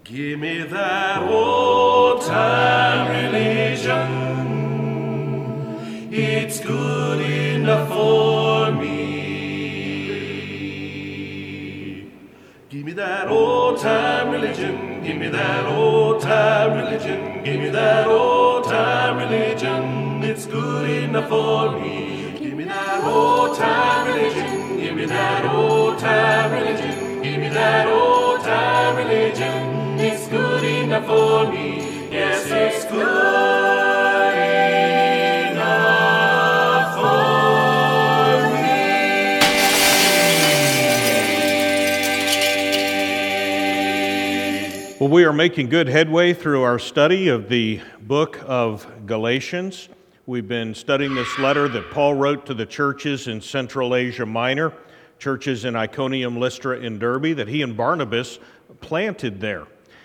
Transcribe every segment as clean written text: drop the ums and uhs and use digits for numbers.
Give me that old-time religion. It's good enough for me. Give me that old-time religion. Give me that old-time religion. Give me that old-time religion. It's good enough for me. Give me that old-time religion. Give me that old-time religion. Give me that old-time religion. It's good enough for me. Yes, it's good enough for me. Well, we are making good headway through our study of the book of Galatians. We've been studying this letter that Paul wrote to the churches in Central Asia Minor, churches in Iconium, Lystra, and Derbe, that he and Barnabas planted there.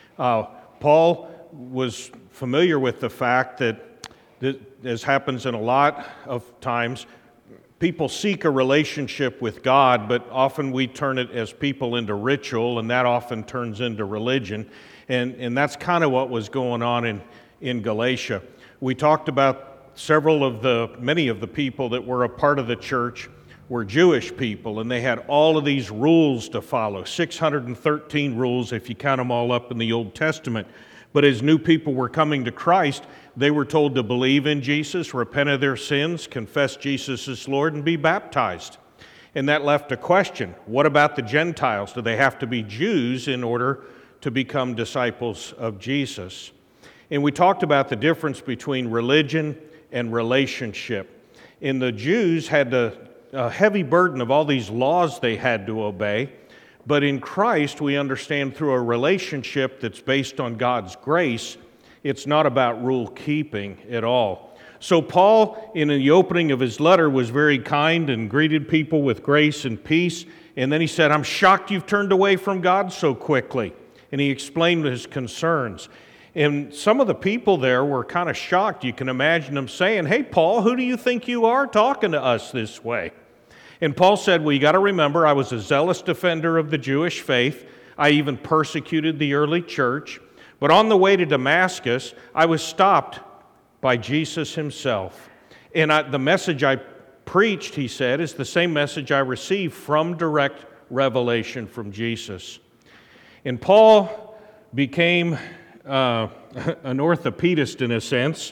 Paul was familiar with the fact that, as happens in a lot of times, people seek a relationship with God, but often we turn it as people into ritual, and that often turns into religion. And that's kind of what was going on in Galatia. We talked about many of the people that were a part of the church were Jewish people, and they had all of these rules to follow, 613 rules if you count them all up in the Old Testament. But as new people were coming to Christ, they were told to believe in Jesus, repent of their sins, confess Jesus as Lord, and be baptized. And that left a question: what about the Gentiles? Do they have to be Jews in order to become disciples of Jesus? And we talked about the difference between religion and relationship. And the Jews had a heavy burden of all these laws they had to obey, but in Christ we understand through a relationship that's based on God's grace, it's not about rule keeping at all. So Paul, in the opening of his letter, was very kind and greeted people with grace and peace, and then he said, "I'm shocked you've turned away from God so quickly," and he explained his concerns. And some of the people there were kind of shocked. You can imagine them saying, "Hey, Paul, who do you think you are talking to us this way?" And Paul said, "Well, you got to remember, I was a zealous defender of the Jewish faith. I even persecuted the early church. But on the way to Damascus, I was stopped by Jesus himself. And the message I preached," he said, "is the same message I received from direct revelation from Jesus." And Paul became an orthopedist in a sense.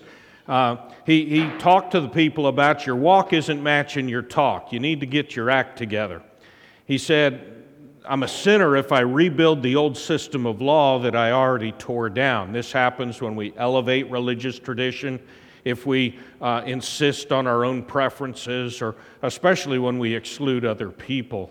He talked to the people about your walk isn't matching your talk. You need to get your act together. He said, "I'm a sinner if I rebuild the old system of law that I already tore down." This happens when we elevate religious tradition, if we insist on our own preferences, or especially when we exclude other people.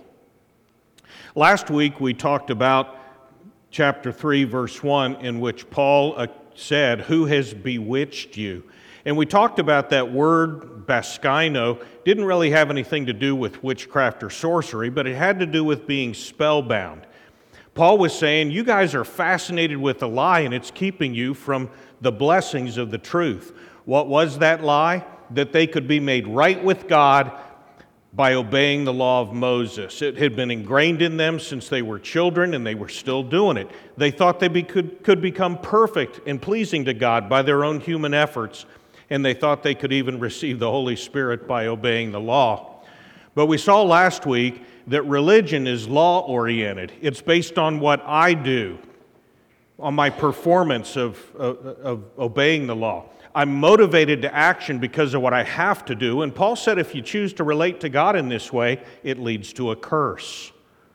Last week we talked about chapter 3, verse 1, in which Paul said, "Who has bewitched you?" And we talked about that word, baskino, didn't really have anything to do with witchcraft or sorcery, but it had to do with being spellbound. Paul was saying, you guys are fascinated with the lie, and it's keeping you from the blessings of the truth. What was that lie? That they could be made right with God by obeying the law of Moses. It had been ingrained in them since they were children, and they were still doing it. They thought they could become perfect and pleasing to God by their own human efforts, and they thought they could even receive the Holy Spirit by obeying the law. But we saw last week that religion is law-oriented. It's based on what I do, on my performance of obeying the law. I'm motivated to action because of what I have to do. And Paul said if you choose to relate to God in this way, it leads to a curse.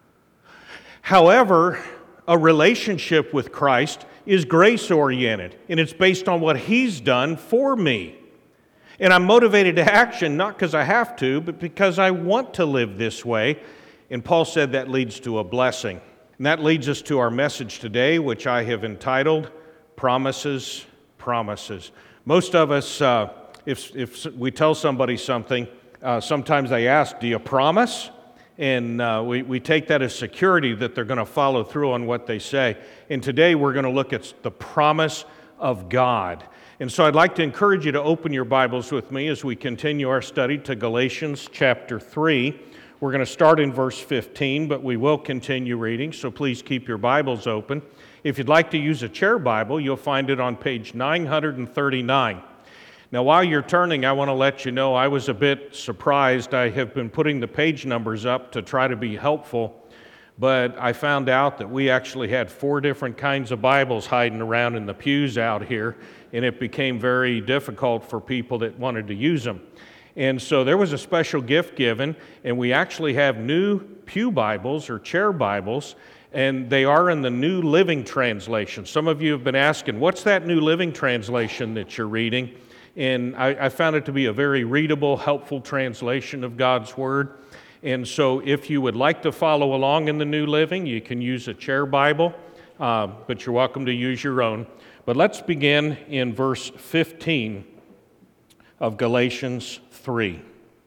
However, a relationship with Christ is grace-oriented, and it's based on what He's done for me. And I'm motivated to action not because I have to, but because I want to live this way. And Paul said that leads to a blessing. And that leads us to our message today, which I have entitled, Promises, Promises. Most of us, if we tell somebody something, sometimes they ask, "Do you promise?" And we take that as security that they're going to follow through on what they say. And today we're going to look at the promise of God. And so I'd like to encourage you to open your Bibles with me as we continue our study to Galatians chapter 3. We're going to start in verse 15, but we will continue reading, so please keep your Bibles open. If you'd like to use a chair Bible, you'll find it on page 939. Now, while you're turning, I want to let you know I was a bit surprised. I have been putting the page numbers up to try to be helpful, but I found out that we actually had 4 different kinds of Bibles hiding around in the pews out here, and it became very difficult for people that wanted to use them. And so there was a special gift given, and we actually have new pew Bibles or chair Bibles, and they are in the New Living Translation. Some of you have been asking, what's that New Living Translation that you're reading? And I found it to be a very readable, helpful translation of God's Word. And so if you would like to follow along in the New Living, you can use a chair Bible, but you're welcome to use your own. But let's begin in verse 15 of Galatians 3.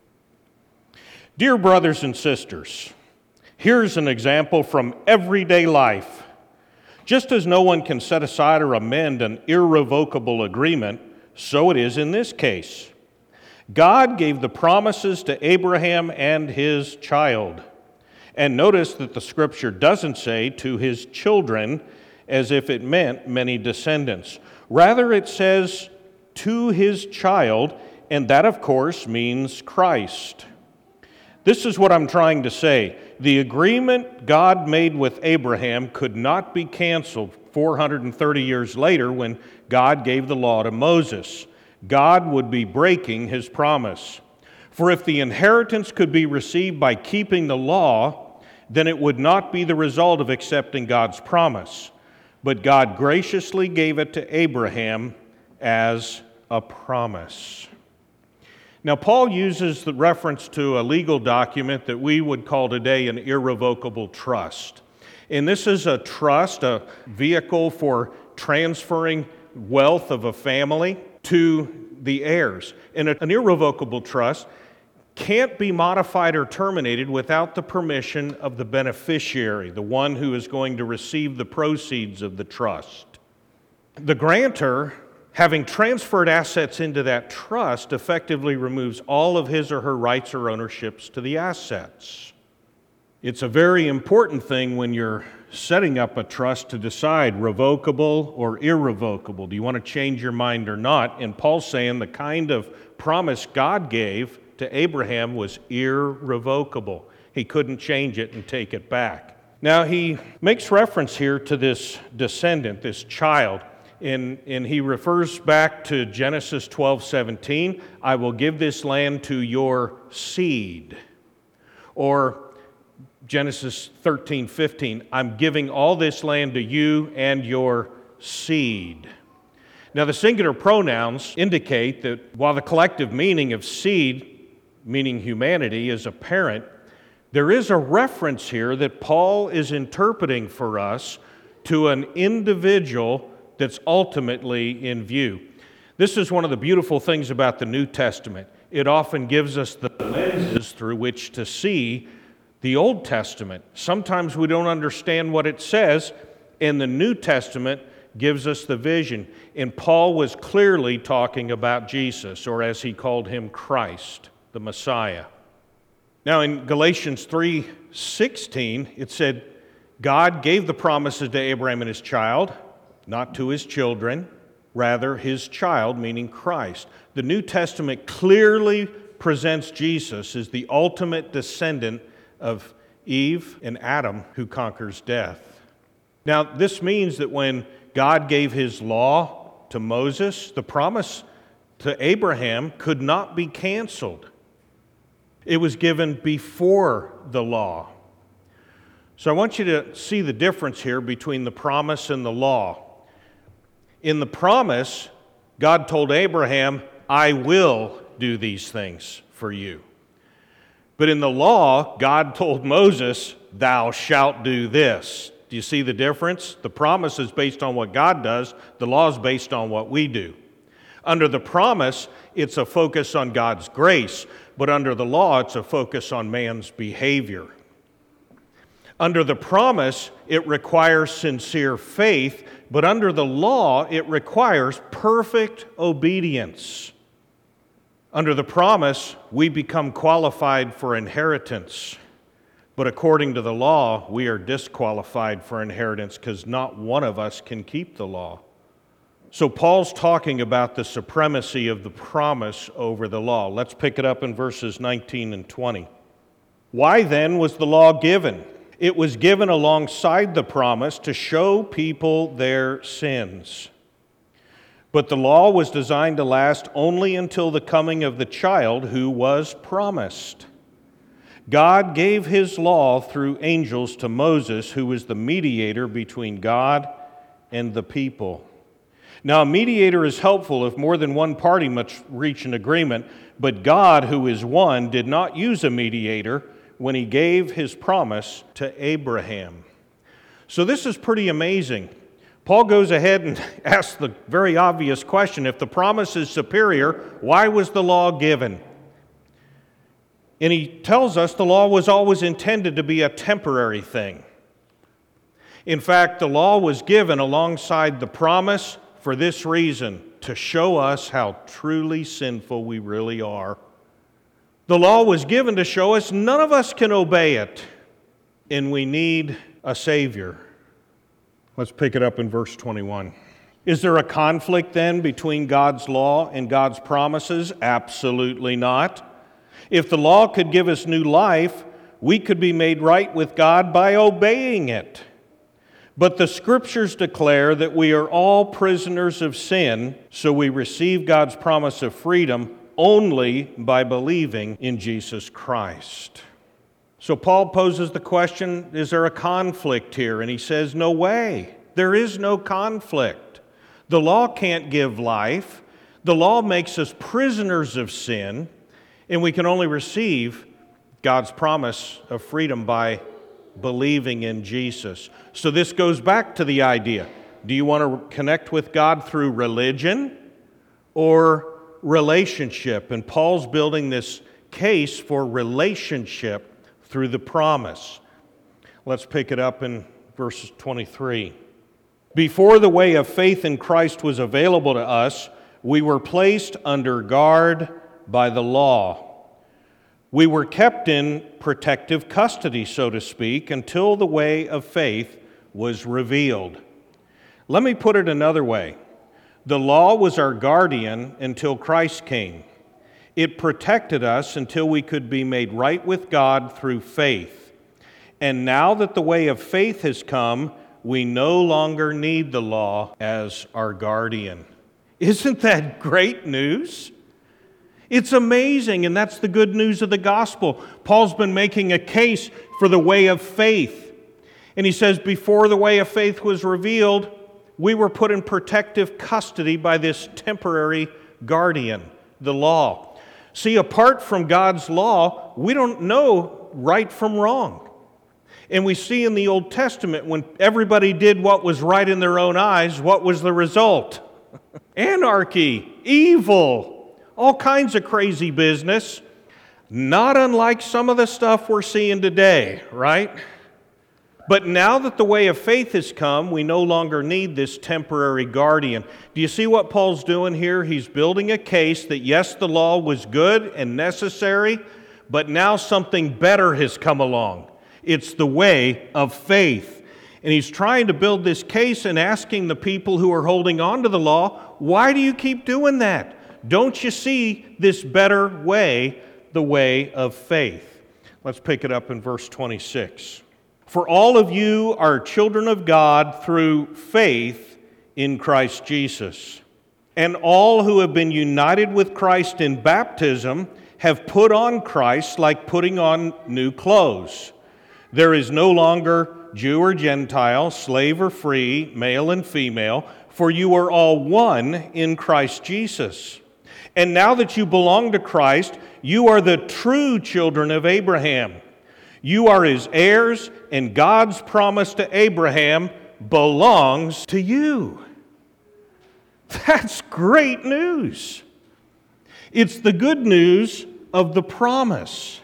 Dear brothers and sisters, here's an example from everyday life. Just as no one can set aside or amend an irrevocable agreement, so it is in this case. God gave the promises to Abraham and his child. And notice that the scripture doesn't say to his children as if it meant many descendants. Rather, it says to his child, and that, of course, means Christ. This is what I'm trying to say. The agreement God made with Abraham could not be canceled 430 years later when God gave the law to Moses. God would be breaking his promise. For if the inheritance could be received by keeping the law, then it would not be the result of accepting God's promise. But God graciously gave it to Abraham as a promise. Now, Paul uses the reference to a legal document that we would call today an irrevocable trust. And this is a trust, a vehicle for transferring wealth of a family to the heirs. And an irrevocable trust can't be modified or terminated without the permission of the beneficiary, the one who is going to receive the proceeds of the trust. The grantor, having transferred assets into that trust, effectively removes all of his or her rights or ownerships to the assets. It's a very important thing when you're setting up a trust to decide revocable or irrevocable. Do you want to change your mind or not? And Paul's saying the kind of promise God gave to Abraham was irrevocable. He couldn't change it and take it back. Now, he makes reference here to this descendant, this child, and he refers back to Genesis 12:17. I will give this land to your seed. Or Genesis 13:15, I'm giving all this land to you and your seed. Now, the singular pronouns indicate that while the collective meaning of seed, meaning humanity, is apparent, there is a reference here that Paul is interpreting for us to an individual that's ultimately in view. This is one of the beautiful things about the New Testament. It often gives us the lenses through which to see the Old Testament. Sometimes we don't understand what it says, and the New Testament gives us the vision. And Paul was clearly talking about Jesus, or as he called him, Christ, the Messiah. Now in Galatians 3:16, it said, God gave the promises to Abraham and his child, not to his children, rather his child, meaning Christ. The New Testament clearly presents Jesus as the ultimate descendant of Eve and Adam who conquers death. Now, this means that when God gave his law to Moses, the promise to Abraham could not be canceled. It was given before the law. So I want you to see the difference here between the promise and the law. In the promise, God told Abraham, I will do these things for you. But in the law, God told Moses, thou shalt do this. Do you see the difference? The promise is based on what God does. The law is based on what we do. Under the promise, it's a focus on God's grace. But under the law, it's a focus on man's behavior. Under the promise, it requires sincere faith. But under the law, it requires perfect obedience. Under the promise, we become qualified for inheritance. But according to the law, we are disqualified for inheritance because not one of us can keep the law. So Paul's talking about the supremacy of the promise over the law. Let's pick it up in verses 19 and 20. Why then was the law given? It was given alongside the promise to show people their sins. But the law was designed to last only until the coming of the child who was promised. God gave his law through angels to Moses, who was the mediator between God and the people. Now, a mediator is helpful if more than one party must reach an agreement, but God, who is one, did not use a mediator when he gave his promise to Abraham. So this is pretty amazing. Paul goes ahead and asks the very obvious question: if the promise is superior, why was the law given? And he tells us the law was always intended to be a temporary thing. In fact, the law was given alongside the promise for this reason: to show us how truly sinful we really are. The law was given to show us none of us can obey it, and we need a Savior. Let's pick it up in verse 21. Is there a conflict then between God's law and God's promises? Absolutely not. If the law could give us new life, we could be made right with God by obeying it. But the Scriptures declare that we are all prisoners of sin, so we receive God's promise of freedom only by believing in Jesus Christ. So Paul poses the question, is there a conflict here? And he says, no way. There is no conflict. The law can't give life. The law makes us prisoners of sin, and we can only receive God's promise of freedom by believing in Jesus. So this goes back to the idea: do you want to connect with God through religion or relationship? And Paul's building this case for relationship through the promise. Let's pick it up in verse 23. Before the way of faith in Christ was available to us, we were placed under guard by the law. We were kept in protective custody, so to speak, until the way of faith was revealed. Let me put it another way. The law was our guardian until Christ came. It protected us until we could be made right with God through faith. And now that the way of faith has come, we no longer need the law as our guardian. Isn't that great news? It's amazing, and that's the good news of the gospel. Paul's been making a case for the way of faith. And he says, before the way of faith was revealed, we were put in protective custody by this temporary guardian, the law. See, apart from God's law, we don't know right from wrong. And we see in the Old Testament, when everybody did what was right in their own eyes, what was the result? Anarchy, evil, all kinds of crazy business, not unlike some of the stuff we're seeing today, right? But now that the way of faith has come, we no longer need this temporary guardian. Do you see what Paul's doing here? He's building a case that yes, the law was good and necessary, but now something better has come along. It's the way of faith. And he's trying to build this case and asking the people who are holding on to the law, why do you keep doing that? Don't you see this better way, the way of faith? Let's pick it up in verse 26. For all of you are children of God through faith in Christ Jesus. And all who have been united with Christ in baptism have put on Christ like putting on new clothes. There is no longer Jew or Gentile, slave or free, male and female, for you are all one in Christ Jesus. And now that you belong to Christ, you are the true children of Abraham. You are his heirs, and God's promise to Abraham belongs to you. That's great news. It's the good news of the promise.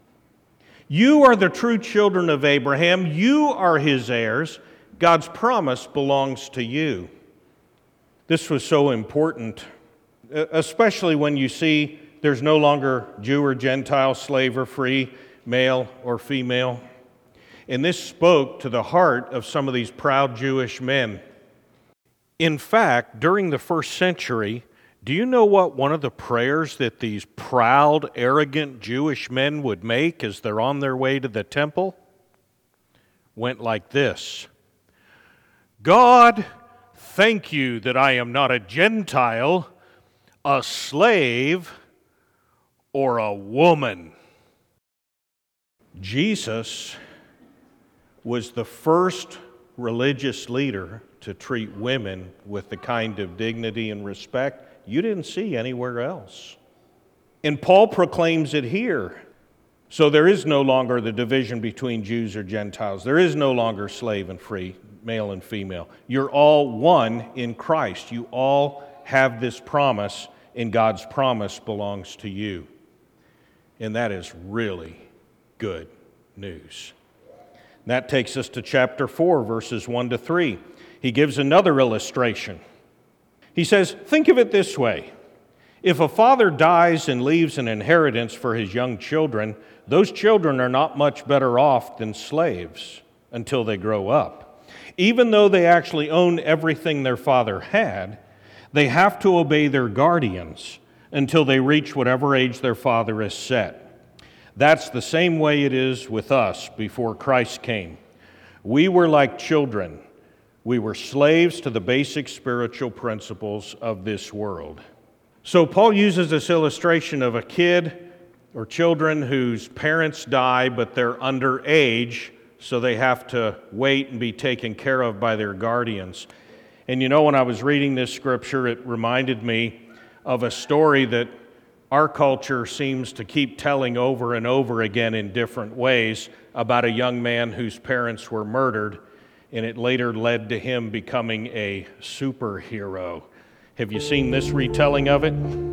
You are the true children of Abraham. You are his heirs. God's promise belongs to you. This was so important, especially when you see there's no longer Jew or Gentile, slave or free, male or female. And this spoke to the heart of some of these proud Jewish men. In fact, during the first century, do you know what one of the prayers that these proud, arrogant Jewish men would make as they're on their way to the temple? Went like this: God, thank you that I am not a Gentile, a slave, or a woman. Jesus was the first religious leader to treat women with the kind of dignity and respect you didn't see anywhere else. And Paul proclaims it here. So there is no longer the division between Jews or Gentiles. There is no longer slave and free, male and female. You're all one in Christ. You all have this promise, and God's promise belongs to you. And that is really good news. And that takes us to chapter 4, verses 1 to 3. He gives another illustration. He says, think of it this way. If a father dies and leaves an inheritance for his young children, those children are not much better off than slaves until they grow up. Even though they actually own everything their father had, they have to obey their guardians until they reach whatever age their father has set. That's the same way it is with us before Christ came. We were like children. We were slaves to the basic spiritual principles of this world. So Paul uses this illustration of a kid or children whose parents die, but they're underage, so they have to wait and be taken care of by their guardians. And you know, when I was reading this scripture, it reminded me of a story that our culture seems to keep telling over and over again in different ways about a young man whose parents were murdered, and it later led to him becoming a superhero. Have you seen this retelling of it?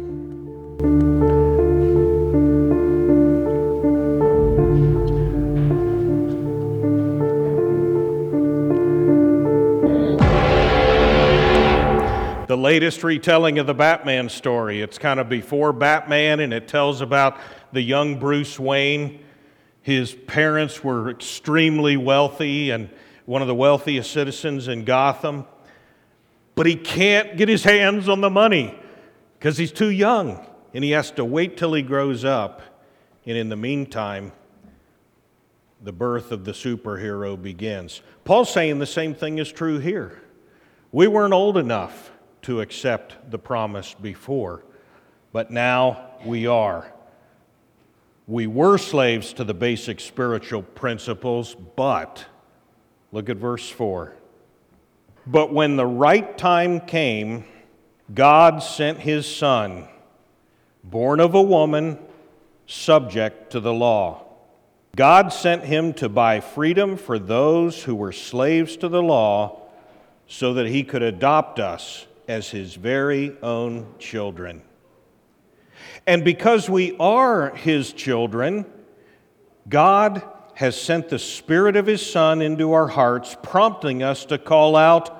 The latest retelling of the Batman story. It's kind of before Batman, and it tells about the young Bruce Wayne. His parents were extremely wealthy and one of the wealthiest citizens in Gotham. But he can't get his hands on the money because he's too young, and he has to wait till he grows up. And in the meantime, the birth of the superhero begins. Paul's saying the same thing is true here. We weren't old enough to accept the promise before, but now we are. We were slaves to the basic spiritual principles, but, look at verse 4. But when the right time came, God sent His Son, born of a woman, subject to the law. God sent Him to buy freedom for those who were slaves to the law, so that He could adopt us as His very own children. And because we are His children, God has sent the Spirit of His Son into our hearts, prompting us to call out,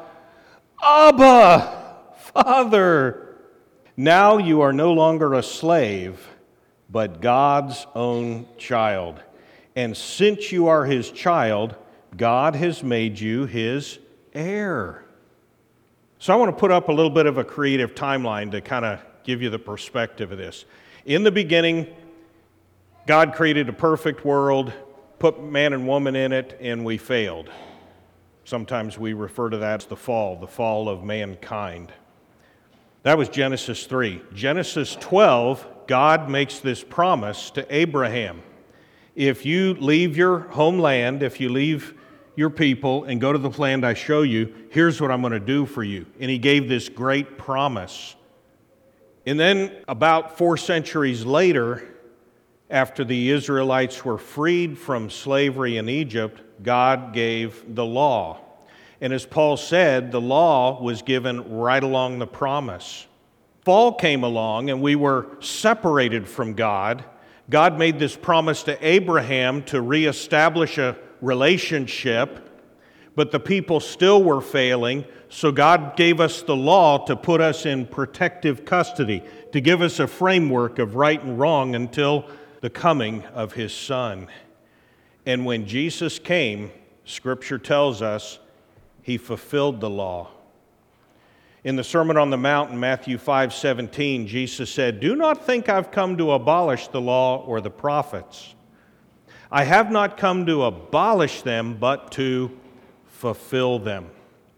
Abba, Father. Now you are no longer a slave, but God's own child. And since you are His child, God has made you His heir. So I want to put up a little bit of a creative timeline to kind of give you the perspective of this. In the beginning, God created a perfect world, put man and woman in it, and we failed. Sometimes we refer to that as the fall of mankind. That was Genesis 3. Genesis 12, God makes this promise to Abraham. If you leave your homeland, if you leave your people and go to the land I show you, here's what I'm going to do for you. And He gave this great promise. And then about 4 centuries later, after the Israelites were freed from slavery in Egypt, God gave the law. And as Paul said, the law was given right along the promise. Fall came along and we were separated from God. God made this promise to Abraham to reestablish a relationship, but the people still were failing, so God gave us the law to put us in protective custody, to give us a framework of right and wrong until the coming of His Son. And when Jesus came, Scripture tells us, he fulfilled the law. In the Sermon on the Mount in Matthew 5:17, Jesus said, "Do not think I've come to abolish the law or the prophets. I have not come to abolish them, but to fulfill them."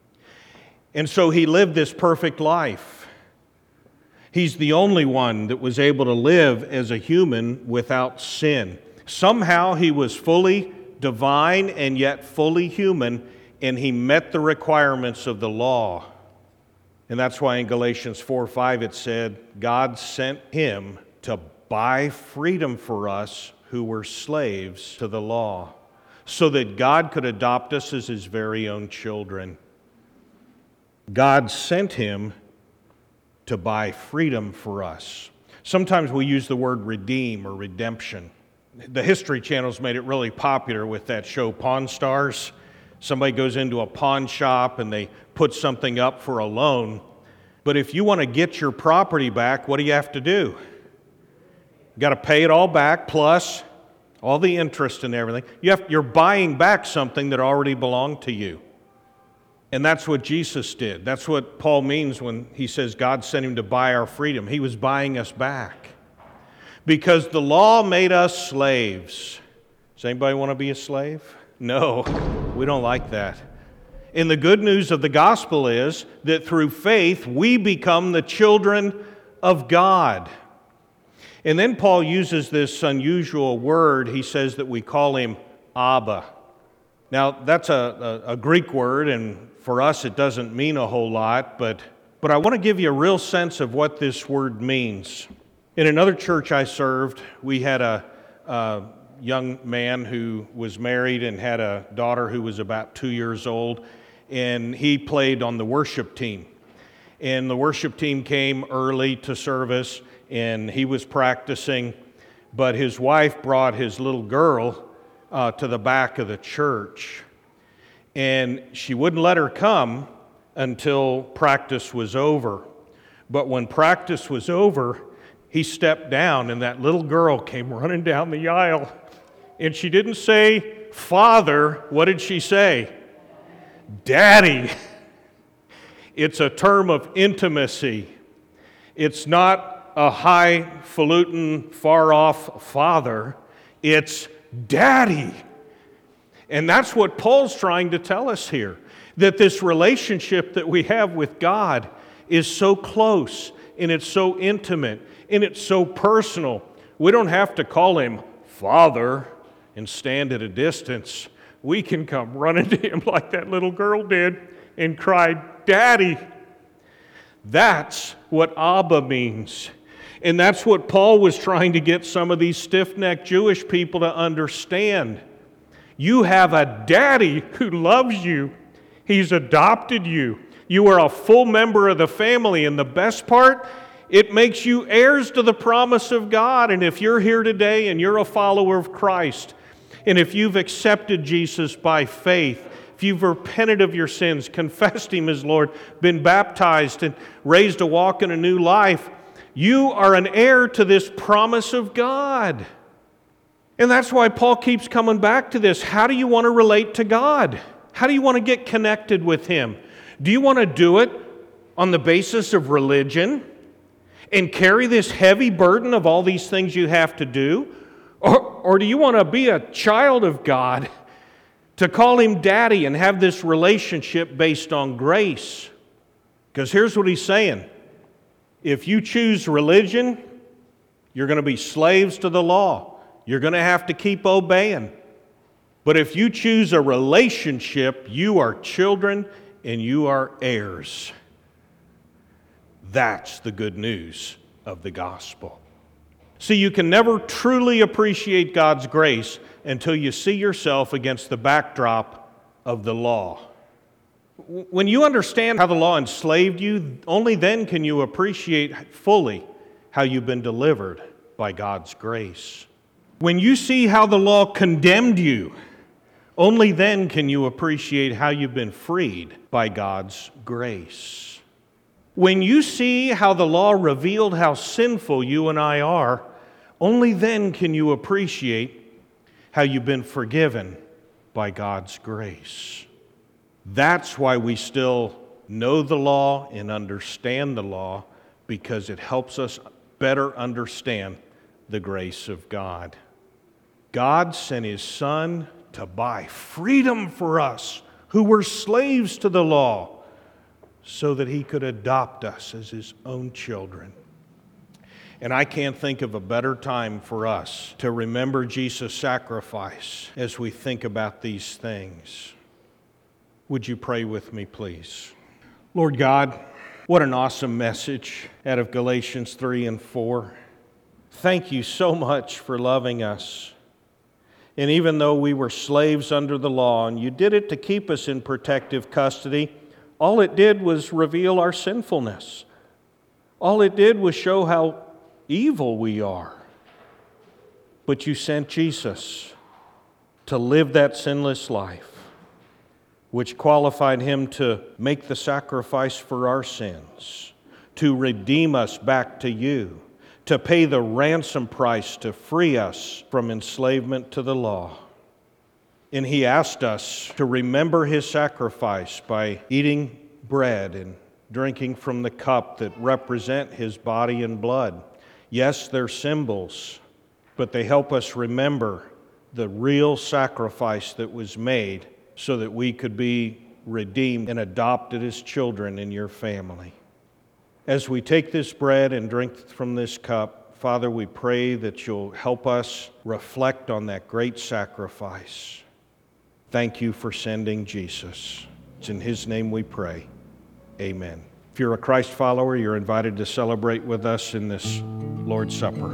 And so he lived this perfect life. He's the only one that was able to live as a human without sin. Somehow he was fully divine and yet fully human, and he met the requirements of the law. And that's why in Galatians 4:5 it said, God sent him to buy freedom for us who were slaves to the law, so that God could adopt us as his very own children. God sent him to buy freedom for us. Sometimes we use the word redeem or redemption. The History Channel's made it really popular with that show Pawn Stars. Somebody goes into a pawn shop and they put something up for a loan. But if you want to get your property back, what do you have to do? You got to pay it all back plus all the interest and everything. You're buying back something that already belonged to you. And that's what Jesus did. That's what Paul means when he says God sent him to buy our freedom. He was buying us back. Because the law made us slaves. Does anybody want to be a slave? No, we don't like that. And the good news of the gospel is that through faith we become the children of God. And then Paul uses this unusual word. He says that we call him Abba. Now, that's a Greek word, and for us it doesn't mean a whole lot, but I want to give you a real sense of what this word means. In another church I served, we had a young man who was married and had a daughter who was about 2 years old, and he played on the worship team. And the worship team came early to service, and he was practicing, but his wife brought his little girl to the back of the church. And she wouldn't let her come until practice was over. But when practice was over, he stepped down, and that little girl came running down the aisle. And she didn't say, "Father." What did she say? "Daddy." It's a term of intimacy. It's not a highfalutin, far-off father. It's Daddy. And that's what Paul's trying to tell us here, that this relationship that we have with God is so close, and it's so intimate, and it's so personal. We don't have to call him Father and stand at a distance. We can come running to him like that little girl did and cry, "Daddy." That's what Abba means. And that's what Paul was trying to get some of these stiff-necked Jewish people to understand. You have a daddy who loves you. He's adopted you. You are a full member of the family. And the best part, it makes you heirs to the promise of God. And if you're here today and you're a follower of Christ, and if you've accepted Jesus by faith, if you've repented of your sins, confessed him as Lord, been baptized and raised to walk in a new life, you are an heir to this promise of God. And that's why Paul keeps coming back to this. How do you want to relate to God? How do you want to get connected with him? Do you want to do it on the basis of religion and carry this heavy burden of all these things you have to do? Or do you want to be a child of God, to call him Daddy and have this relationship based on grace? Because here's what he's saying. If you choose religion, you're going to be slaves to the law. You're going to have to keep obeying. But if you choose a relationship, you are children and you are heirs. That's the good news of the gospel. See, you can never truly appreciate God's grace until you see yourself against the backdrop of the law. When you understand how the law enslaved you, only then can you appreciate fully how you've been delivered by God's grace. When you see how the law condemned you, only then can you appreciate how you've been freed by God's grace. When you see how the law revealed how sinful you and I are, only then can you appreciate how you've been forgiven by God's grace. That's why we still know the law and understand the law, because it helps us better understand the grace of God. God sent His Son to buy freedom for us who were slaves to the law, so that He could adopt us as His own children. And I can't think of a better time for us to remember Jesus' sacrifice as we think about these things. Would you pray with me, please? Lord God, what an awesome message out of Galatians 3 and 4. Thank you so much for loving us. And even though we were slaves under the law, and you did it to keep us in protective custody, all it did was reveal our sinfulness. All it did was show how evil we are. But you sent Jesus to live that sinless life, which qualified Him to make the sacrifice for our sins, to redeem us back to you, to pay the ransom price to free us from enslavement to the law. And He asked us to remember His sacrifice by eating bread and drinking from the cup that represent His body and blood. Yes, they're symbols, but they help us remember the real sacrifice that was made so that we could be redeemed and adopted as children in your family. As we take this bread and drink from this cup, Father, we pray that you'll help us reflect on that great sacrifice. Thank you for sending Jesus. It's in His name we pray. Amen. If you're a Christ follower, you're invited to celebrate with us in this Lord's Supper.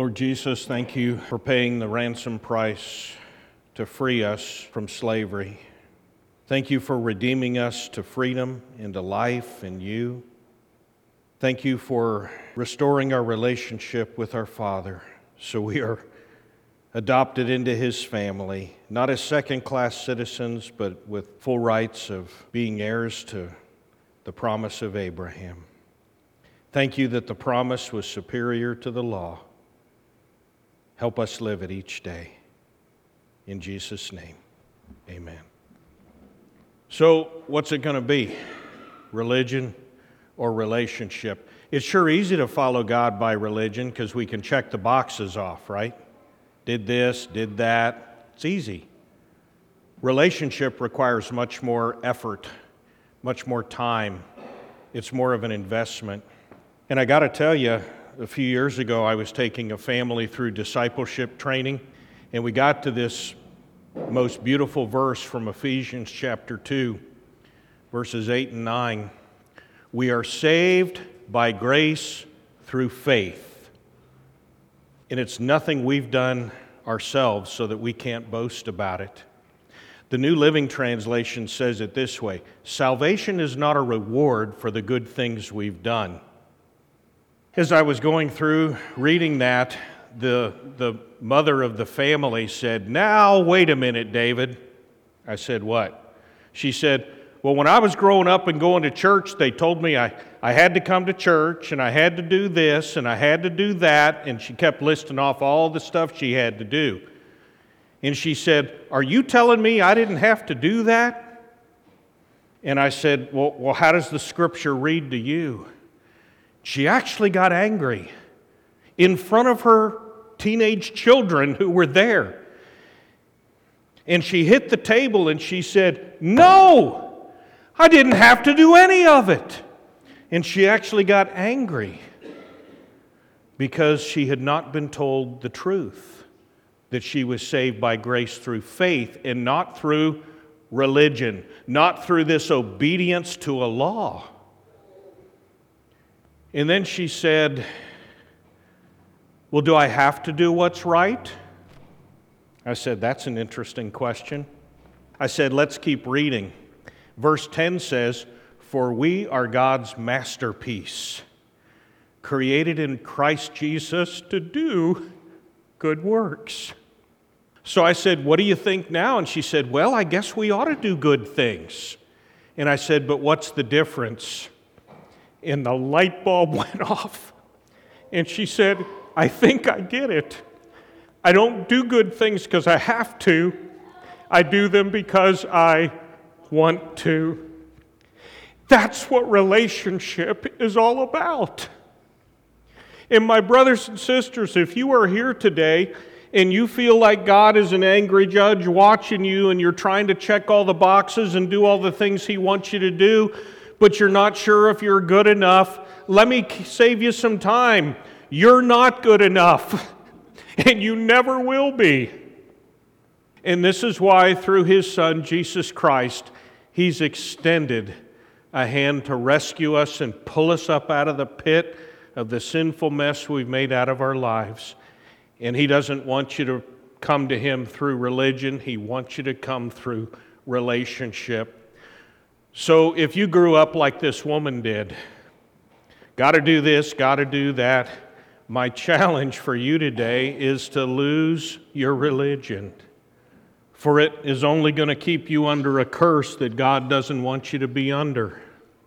Lord Jesus, thank you for paying the ransom price to free us from slavery. Thank you for redeeming us to freedom and to life in you. Thank you for restoring our relationship with our Father, so we are adopted into His family, not as second-class citizens, but with full rights of being heirs to the promise of Abraham. Thank you that the promise was superior to the law. Help us live it each day. In Jesus' name, amen. So, what's it going to be? Religion or relationship? It's sure easy to follow God by religion because we can check the boxes off, right? Did this, did that. It's easy. Relationship requires much more effort, much more time. It's more of an investment. And I got to tell you, a few years ago, I was taking a family through discipleship training, and we got to this most beautiful verse from Ephesians chapter 2, verses 8 and 9. We are saved by grace through faith. And it's nothing we've done ourselves so that we can't boast about it. The New Living Translation says it this way: salvation is not a reward for the good things we've done. As I was going through reading that, the mother of the family said, "Now, wait a minute, David." I said, "What?" She said, "Well, when I was growing up and going to church, they told me I had to come to church, and I had to do this, and I had to do that," and she kept listing off all the stuff she had to do. And she said, "Are you telling me I didn't have to do that?" And I said, well, how does the Scripture read to you? She actually got angry in front of her teenage children who were there. And she hit the table and she said, "No, I didn't have to do any of it." And she actually got angry because she had not been told the truth, that she was saved by grace through faith and not through religion, not through this obedience to a law. And then she said, "Well, do I have to do what's right?" I said, "That's an interesting question." I said, "Let's keep reading." Verse 10 says, "For we are God's masterpiece, created in Christ Jesus to do good works." So I said, "What do you think now?" And she said, "Well, I guess we ought to do good things." And I said, "But what's the difference?" And the light bulb went off. And she said, "I think I get it. I don't do good things because I have to. I do them because I want to." That's what relationship is all about. And my brothers and sisters, if you are here today and you feel like God is an angry judge watching you and you're trying to check all the boxes and do all the things He wants you to do, but you're not sure if you're good enough, let me save you some time. You're not good enough, and you never will be. And this is why, through His Son, Jesus Christ, He's extended a hand to rescue us and pull us up out of the pit of the sinful mess we've made out of our lives. And He doesn't want you to come to Him through religion. He wants you to come through relationship. So if you grew up like this woman did, got to do this, got to do that, my challenge for you today is to lose your religion. For it is only going to keep you under a curse that God doesn't want you to be under.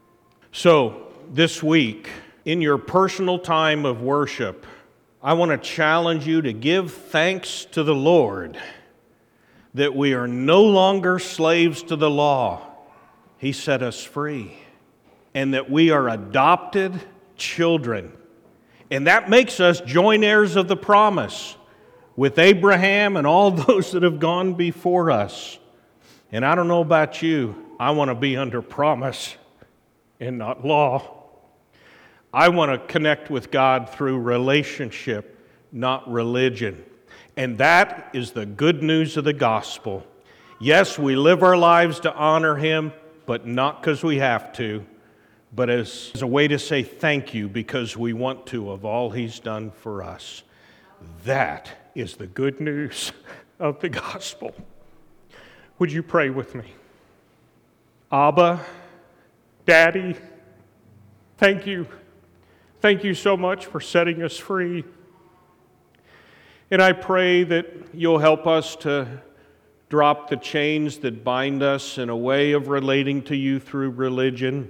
So this week, in your personal time of worship, I want to challenge you to give thanks to the Lord that we are no longer slaves to the law. He set us free, and that we are adopted children. And that makes us joint heirs of the promise with Abraham and all those that have gone before us. And I don't know about you, I want to be under promise and not law. I want to connect with God through relationship, not religion. And that is the good news of the gospel. Yes, we live our lives to honor Him, but not because we have to, but as a way to say thank you because we want to of all He's done for us. That is the good news of the gospel. Would you pray with me? Abba, Daddy, thank you. Thank you so much for setting us free. And I pray that you'll help us to drop the chains that bind us in a way of relating to you through religion.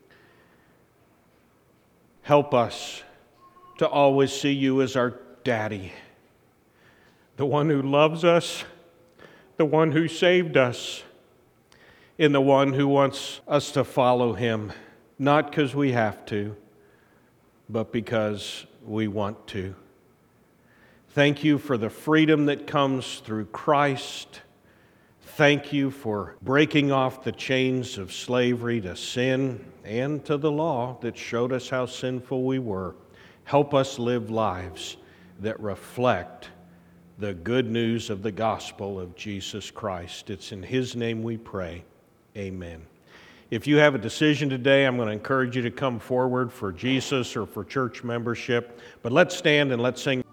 Help us to always see you as our Daddy, the one who loves us, the one who saved us, and the one who wants us to follow him, not because we have to, but because we want to. Thank you for the freedom that comes through Christ. Thank you for breaking off the chains of slavery to sin and to the law that showed us how sinful we were. Help us live lives that reflect the good news of the gospel of Jesus Christ. It's in his name we pray. Amen. If you have a decision today, I'm going to encourage you to come forward for Jesus or for church membership. But let's stand and let's sing.